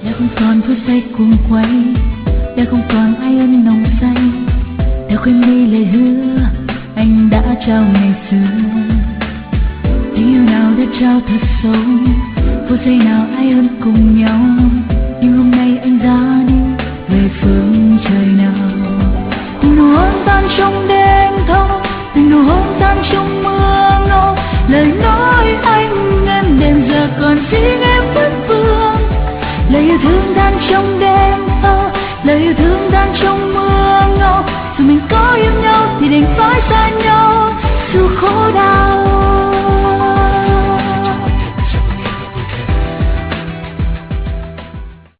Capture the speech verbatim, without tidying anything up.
đã không còn phút giây cuồng quay, đã không còn ai ân nồng say, đã quên đi lời hứa anh đã trao ngày xưa. Tình yêu nào đã trao thật sâu, phút giây nào ai ân cùng nhau, nhưng hôm nay anh ra đi về phương trời nào. Từng nụ hôn tan trong đêm thâu, từng nụ hôn tan trong mưa ngâu, lời nói anh em đêm giờ còn riêng em vẫn vương. Lời yêu thương tan trong đêm